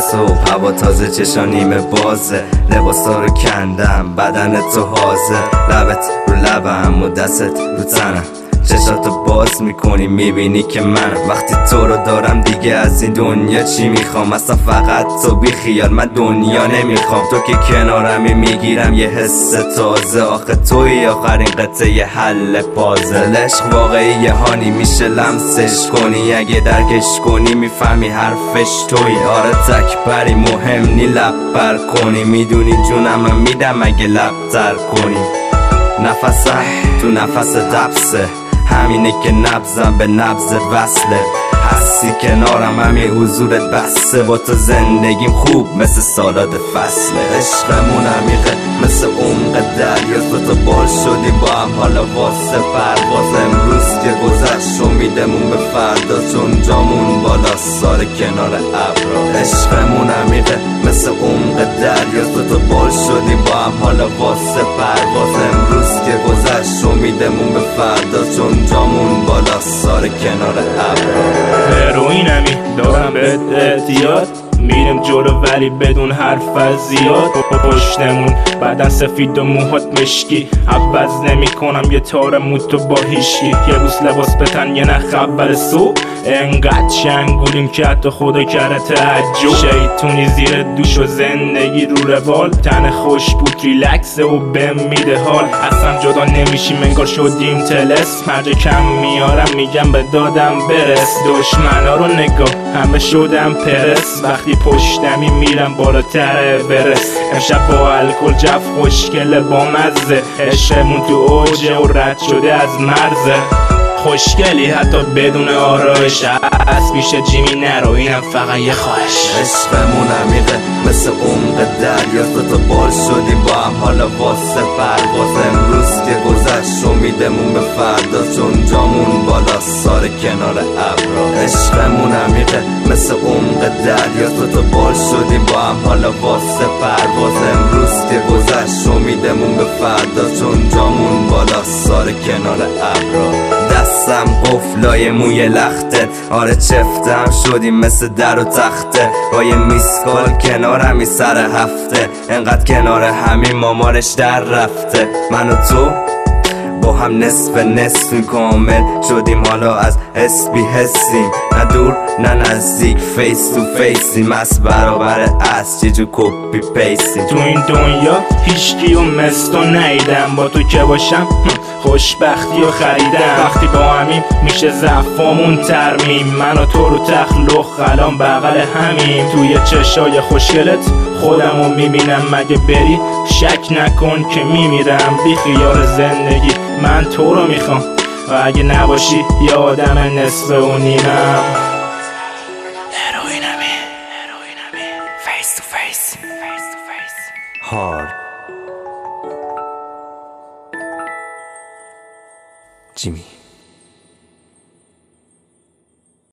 صبح هوا تازه، چشا نیمه بازه، لباسا رو کندم، بدن تو حاضر، لبت رو لبم و دستت رو تنم، چشاتو باز میکنی میبینی که منم. وقتی تو رو دارم دیگه از این دنیا چی میخوام؟ اصلا فقط تو بی خیال، من دنیا نمیخوام. تو که کنارمی میگیرم یه حس تازه، آخه توی آخرین قطعه حل پازل. عشق واقعی هانی میشه لمسش کنی، اگه درکش کنی میفهمی حرفش توی. آره تک بری مهم نی لب بر کنی، میدونی جونم میدم اگه لب تر کنی. نفسم تو نفس دبسه، همینه که نبزم به نبز وصله. هستی کنارم همین حضورت بسه، با تو زندگیم خوب مثل سالاد فصله. عشقمون عمیقه مثل عمق دریا، تو بال شدیم با هم حالا واسه پرواز. امروز که گذشت امیدمون به فردا، چون جامون بالا سار کنار ابرا. عشقمون عمیقه مثل عمق دریا، تو بال شدیم با هم حالا واسه پرواز. امروز که گذشت امیدمون به فردا، چون جامون بالا سار کنار ابرا. هروئینمی دارم بهت احتیاط، میرم جلو ولی بدون حرف زیاد. پشتمون بدن سفید و موهات مشکی، عوض نمی کنم یه تار موتو با هیشکی. یه روز لباس بتن یه نخ اول صبح، انقدر شنگولیم که حتی خدا کرده تعجب. شیطونی زیر دوش و زندگی رو روال، تن خوش بود ریلکسه و بهم میده حال. اصلا جدا نمیشیم انگار شدیم تلس، هرجا کم میارم میگم به دادم برس. دشمنا رو نگاه همه شدم پرس، وقتی پشتمی میرم بالاتر برس. امشب با الکل جف خوشگله با مزه، عشقمون تو اوجه و رد شده از مرزه. خوشگلی حتی بدون آرایش، از پیش جیمی نرو اینم فقط یه خواهش. عشقمون عمیقه مثل عمق دریا، تو بال شدیم با هم حالا واسه پرواز. امروز که گذشت امیدمون به فردا، چون جامون بالا سار کنار ابرا. عشقمون عمیقه مثل عمق دریا، تو بال شدیم با هم حالا واسه پرواز. امروز که گذشت امیدمون به فردا، چون جامون بالا سار کنار ابرا. دستم قفلای موی لخته، آره چفتم شدیم مثل در و تخته. با یه میسکال کنارمی سر هفته، انقدر کنار همین مامارش در رفته. من و تو با هم نصف نصفیم، کامل شدیم حالا از حس بی حسیم. نه دور نه نزدیک، فیس تو فیسیم، از برابر از چه جو کپی پیسیم. تو این دنیا هیچکیو مثل تو ندیدم، با تو که باشم خوشبختی و خریدم. وقتی با همیم میشه ضعفامون ترمیم، من و تو رو تخلق الان بغل همیم. توی چشای خوشگلت خودمو میبینم، مگه بری شک نکن که میمیرم. بی خیال زندگی من تو رو میخوام، و اگه نباشی یه آدم نصف و نیمم. هروئینمی فیس تو فیس هارد جیمی.